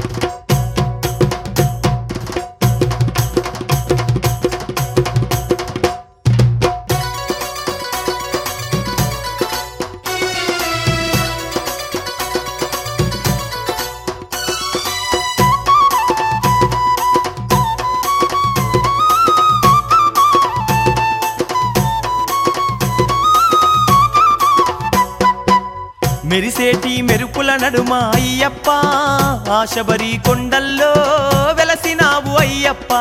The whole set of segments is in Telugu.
మెరిసేటి మెరుపుల నడుమ అయ్యప్ప ఆశబరి కొండల్లో వెలసినావు అయ్యప్ప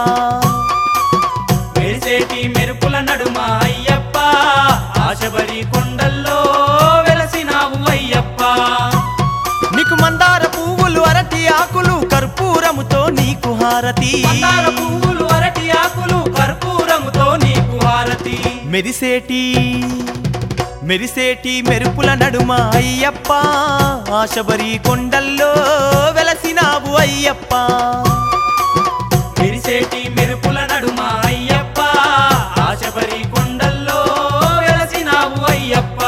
మెరిసేటి మెరుపుల నడుమ అయ్యప్ప ఆశబరి కొండల్లో వెలసినావు అయ్యప్ప నీకు మందార పువ్వులు అరటి ఆకులు కర్పూరముతో నీకు హారతి మందార పువ్వులు అరటి ఆకులు కర్పూరముతో నీకు హారతి మెరిసేటి మెరుపుల నడుమ అయ్యప్ప ఆశబరి కొండల్లో వెలసినావు అయ్యప్ప మెరిసేటి మెరుపుల నడుమ అయ్యప్ప ఆశబరి కొండల్లో వెలసినావు అయ్యప్ప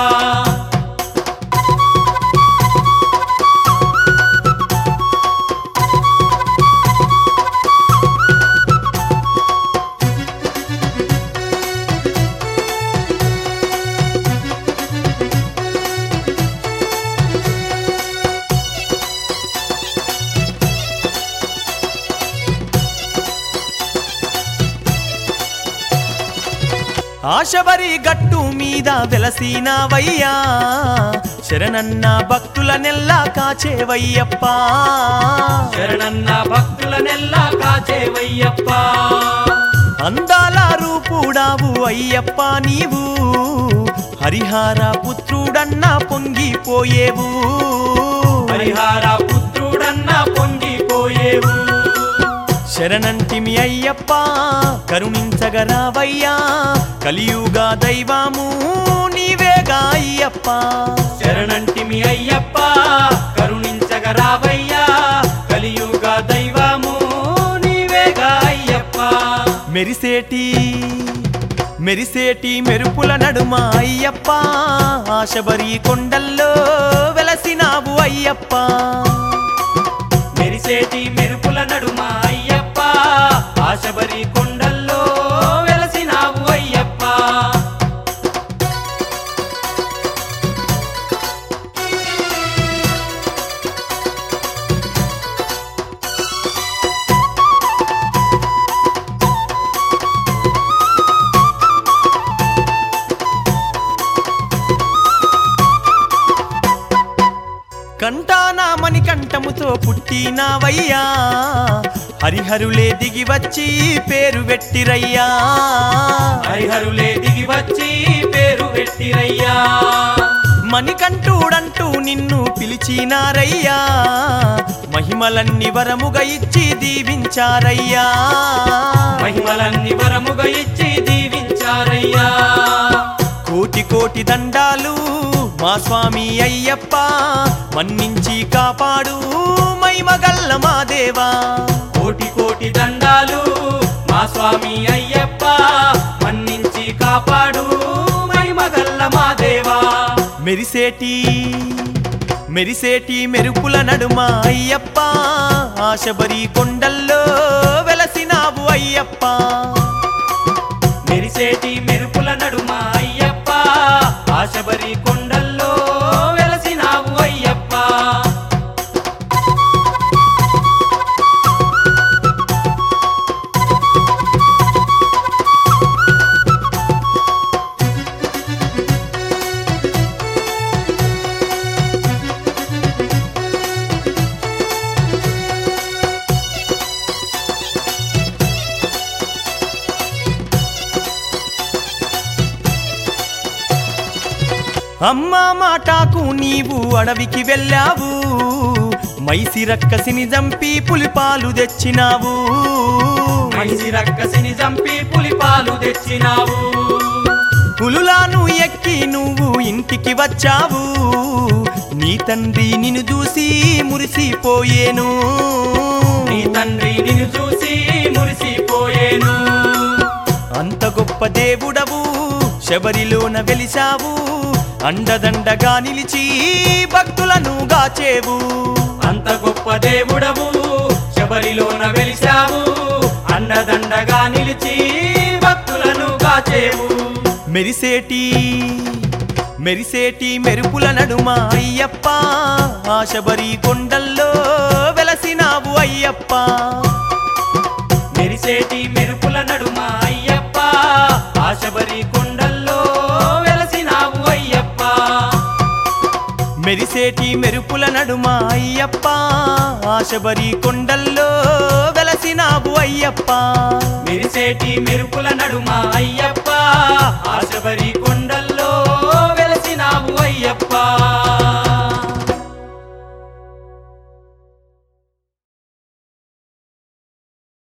ఆశబరి గట్టు మీద వెలసినావయ్యా శరణన్న భక్తుల నెల్లా కాచేవయ్యప్ప శరణన్న భక్తుల నెల్లా కాచేవయ్యప్ప అందాల రూపుడావు అయ్యప్ప నీవు హరిహర పుత్రుడన్న పొంగిపోయేవు హరిహర పుత్రుడన్న పొంగిపోయేవు శరణంటిమి అయ్యప్ప కరుణించగరావయ్యా కలియుగ దైవము నీవేగా అయ్యప్ప శరణంటిమి అయ్యప్ప కరుణించగరావయ్యా కలియుగ దైవము నీవేగా అయ్యప్ప మెరిసేటి మెరుపుల నడుమ అయ్యప్ప ఆశబరి కొండల్లో వెలసినావు అయ్యప్ప మెరిసేటి మెరుపుల నడుమ అయ్యప్ప ఆశబరి కొండల్లో వెలసినావు అయ్యప్ప కంటానా మణికంఠముతో పుట్టినావయ్యా హరిహరులే దిగి వచ్చి పేరు పెట్టిరయ్యా హరిహరులే దిగి వచ్చి పేరు పెట్టిరయ్యా మణికంఠుడంటూ నిన్ను పిలిచినారయ్యా మహిమలన్నీ వరముగా ఇచ్చి దీవించారయ్యా మహిమలన్నీ వరముగా ఇచ్చి దీవించారయ్యా కోటి దండాలు మా స్వామి అయ్యప్ప మన్నించి కాపాడు మహిమగల్ల మా దేవా కోటి దండాలు మా స్వామి అయ్యప్ప మన్నించి కాపాడు మహిమగల్ల మా దేవా మెరిసేటి మెరుపుల నడుమ అయ్యప్ప ఆశబరి కొండల్లో వెలసినావు అయ్యప్ప మెరిసేటి మెరుపుల నడుమ అయ్యప్ప ఆశబరి కొండల్లో వెలసినావు అయ్యప్ప అమ్మా మాటాకు నీవు అడవికి వెళ్ళావు మైసి రక్కసిని చంపి పులిపాలు తెచ్చినావు మైసి రక్కసిని చంపి పులిపాలు తెచ్చినావు పులులాను ఎక్కి నువ్వు ఇంటికి వచ్చావు నీ తండ్రి నిన్ను చూసి మురిసిపోయేను నీ తండ్రి నిన్ను చూసి మురిసిపోయేను అంత గొప్ప దేవుడవు శబరిలోన వెలిసావు అండదండగా నిలిచి భక్తులను గాచేవు అంత గొప్ప దేవుడవు శబరిలోన వెలిశావు అండదండగా నిలిచి భక్తులను కాచేవు మెరిసేటి మెరుపుల నడుమ అయ్యప్ప ఆ శబరి కొండల్లో వెలసినావు అయ్యప్ప మెరిసేటి మెరుపుల నడుమ అయ్యప్ప ఆ శబరి కొండల్లో వెలసినావు అయ్యప్ప మెరిసేటి మెరుపుల నడుమ అయ్యప్ప ఆ శబరి కొండల్లో వెలసినావు అయ్యప్ప మెరిసేటి మెరుపుల నడుమ అయ్యప్ప ఆ శబరి కొండల్లో